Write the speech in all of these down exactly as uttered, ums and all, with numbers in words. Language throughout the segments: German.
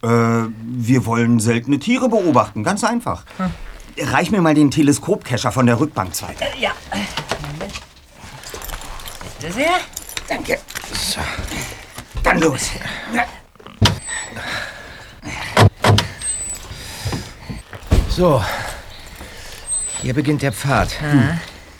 Äh, wir wollen seltene Tiere beobachten, ganz einfach. Hm. Reich mir mal den Teleskopkescher von der Rückbank, Zweiter. Äh, ja. Bitte sehr. Danke. So. Dann los. So. Hier beginnt der Pfad. Hm.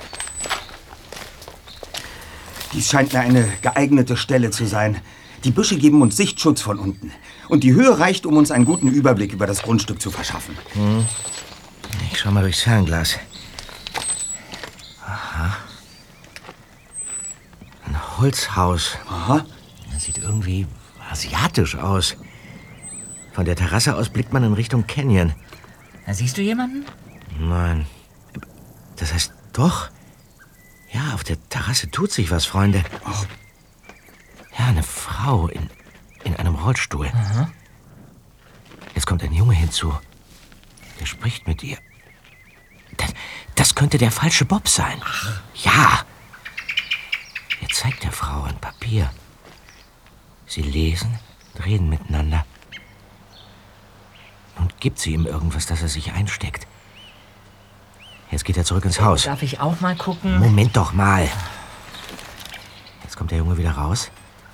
Dies scheint mir eine geeignete Stelle zu sein. Die Büsche geben uns Sichtschutz von unten. Und die Höhe reicht, um uns einen guten Überblick über das Grundstück zu verschaffen. Hm. Ich schau mal durchs Fernglas. Aha. Ein Holzhaus. Aha. Das sieht irgendwie asiatisch aus. Von der Terrasse aus blickt man in Richtung Canyon. Da siehst du jemanden? Nein. Das heißt doch. Ja, auf der Terrasse tut sich was, Freunde. Ach. Ja, eine Frau in, in einem Rollstuhl. Aha. Jetzt kommt ein Junge hinzu. Der spricht mit ihr. Das, das könnte der falsche Bob sein. Ach. Ja. Er zeigt der Frau ein Papier. Sie lesen, reden miteinander. Nun gibt sie ihm irgendwas, das er sich einsteckt. Jetzt geht er zurück ins Haus. Darf ich auch mal gucken? Moment doch mal. Jetzt kommt der Junge wieder raus.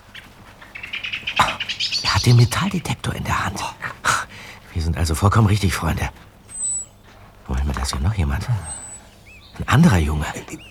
Er hat den Metalldetektor in der Hand. Wir sind also vollkommen richtig, Freunde. Moment mal, da ist ja noch jemand. Ein anderer Junge.